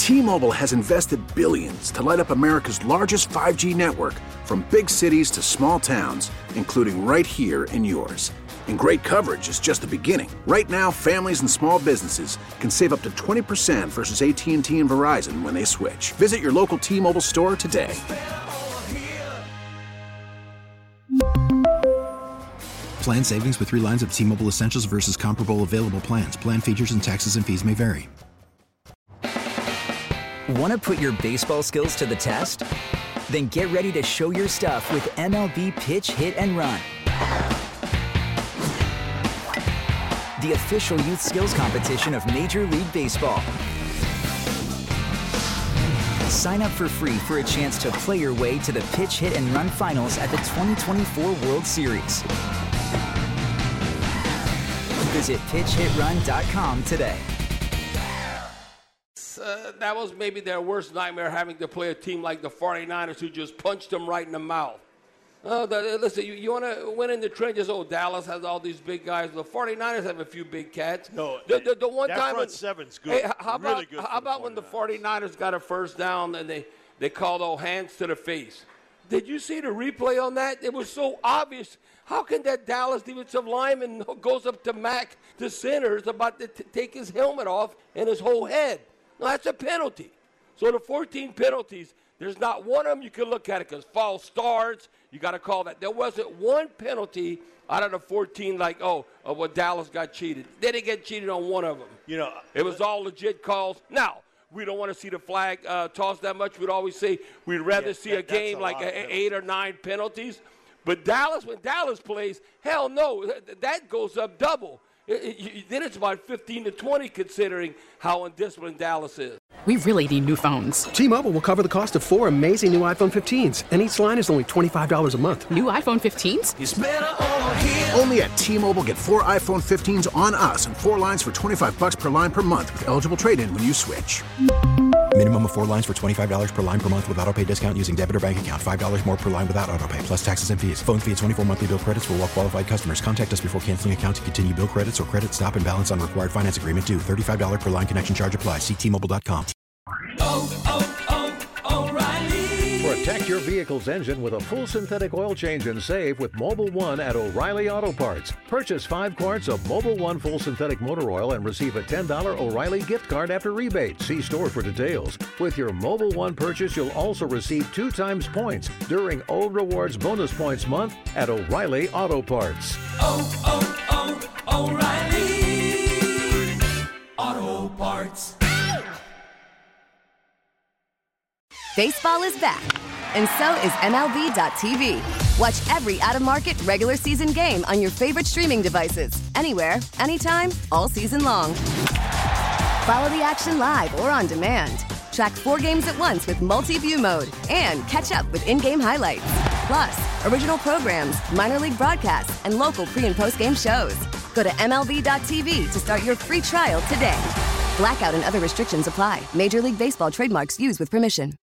T-Mobile has invested billions to light up America's largest 5G network, from big cities to small towns, including right here in yours. And great coverage is just the beginning. Right now, families and small businesses can save up to 20% versus AT&T and Verizon when they switch. Visit your local T-Mobile store today. Plan savings with 3 lines of T-Mobile Essentials versus comparable available plans. Plan features and taxes and fees may vary. Want to put your baseball skills to the test? Then get ready to show your stuff with MLB Pitch, Hit, and Run. The official youth skills competition of Major League Baseball. Sign up for free for a chance to play your way to the Pitch, Hit, and Run finals at the 2024 World Series. Visit pitchhitrun.com today. That was maybe their worst nightmare, having to play a team like the 49ers who just punched them right in the mouth. Listen, you want to win in the trenches? Oh, Dallas has all these big guys. The 49ers have a few big cats. No, the one that time front seven's good. Hey, how really good about when the 49ers got a first down and they called all hands to the face? Did you see the replay on that? It was so obvious. How can that Dallas defensive lineman goes up to Mack, the center, is about to take his helmet off and his whole head? No, that's a penalty. So the 14 penalties, there's not one of them you can look at it because false starts, you got to call that. There wasn't one penalty out of the 14 like, well, Dallas got cheated. They didn't get cheated on one of them. You know, it was all legit calls. Now, we don't want to see the flag tossed that much. We'd always say we'd rather see a game like 8 or 9 penalties. But Dallas, when Dallas plays, hell no, that goes up double. Then it's about 15 to 20 considering how undisciplined Dallas is. We really need new phones. T-Mobile will cover the cost of 4 amazing new iPhone 15s, and each line is only $25 a month. New iPhone 15s? It's better over here. Only at T-Mobile, get 4 iPhone 15s on us and 4 lines for $25 per line per month with eligible trade-in when you switch. Minimum of 4 lines for $25 per line per month with autopay discount using debit or bank account. $5 more per line without autopay, plus taxes and fees. Phone fee at 24 monthly bill credits for well-qualified customers. Contact us before canceling account to continue bill credits or credit stop and balance on required finance agreement due. $35 per line connection charge applies. See T-Mobile.com. O'Reilly. Protect your vehicle's engine with a full synthetic oil change and save with Mobil 1 at O'Reilly Auto Parts. Purchase 5 quarts of Mobil 1 full synthetic motor oil and receive a $10 O'Reilly gift card after rebate. See store for details. With your Mobil 1 purchase, you'll also receive 2 times points during O Rewards Bonus Points Month at O'Reilly Auto Parts. O'Reilly Auto Parts. Baseball is back, and so is MLB.tv. Watch every out-of-market, regular season game on your favorite streaming devices, anywhere, anytime, all season long. Follow the action live or on demand. Track 4 games at once with multi-view mode and catch up with in-game highlights. Plus, original programs, minor league broadcasts, and local pre- and post-game shows. Go to MLB.tv to start your free trial today. Blackout and other restrictions apply. Major League Baseball trademarks used with permission.